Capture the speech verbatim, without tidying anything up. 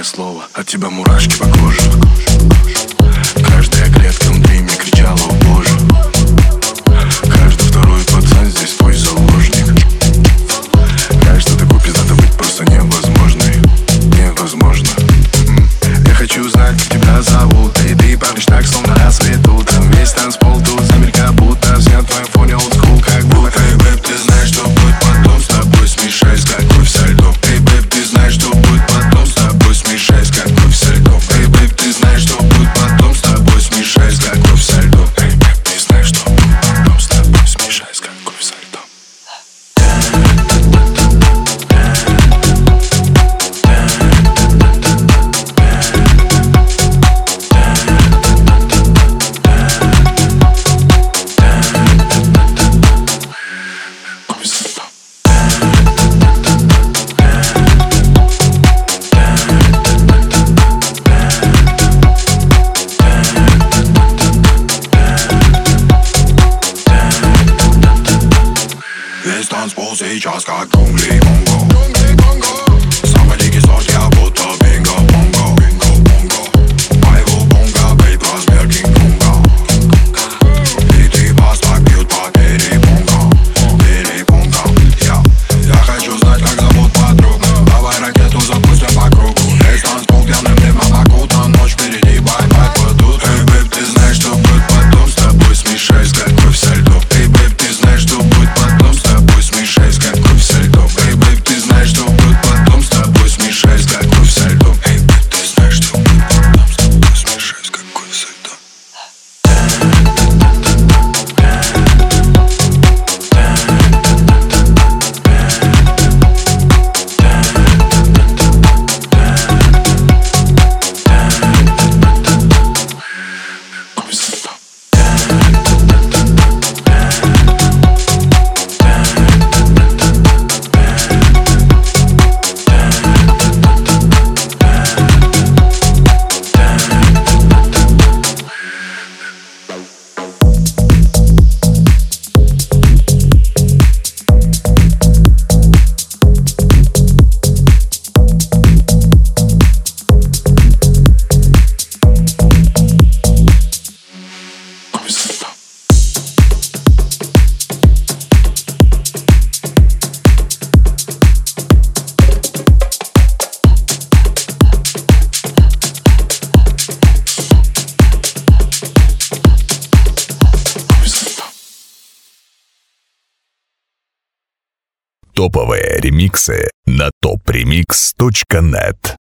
слово, от тебя мурашки по коже. Каждая клетка внутри мне кричала: о боже. Каждый второй пацан здесь твой заложник. Кажется, такой пиздато быть просто невозможно. Невозможно. Я хочу знать, как тебя зовут. И ты паришь так, словно рассвет утром. Весь танцпол тут замерка, будто все на твоем фоне олдскул, как будто. Эй, бэйб, ты знаешь, что будет потом. С тобой смешаюсь, как кровь со льдом. Эй, бэйб, ты знаешь, что будет потом. С тобой смешаюсь, как кровь со льдом. Эй, бэйб, ты знаешь, что будет потом. С тобой смешаюсь, как кровь со льдом. Эй, бэйб, ты знаешь, что будет потом. С тобой смешаюсь, как кровь со льдом. Весь танцпол сейчас как джунгли Конго. Самый дикий сорт, я будто бинго-бонго. Моего бонга, бейб, размер кинг-конга. И ты бас так бьют по перепонкам. Перепонкам, я Я хочу знать, как зовут подругу. Давай ракету запустим по кругу. Весь танцпол пьяным дымом окутан. Ночь впереди, бай-бай, падут. Эй, бейб, ты знаешь, что будет потом. С тобой смешаюсь, как кровь со льдом. Эй, бейб, ты знаешь, что будет потом. С тобой смешаюсь, как кровь со льдом. Эй, бейб, ты знаешь, что будет потом. С тобой смешаюсь, как кровь со льдом. Эй, бейб, ты знаешь, что будет потом. С тобой смешаюсь, как кровь со льдом. Топовые ремиксы на топ ремикс точка нет.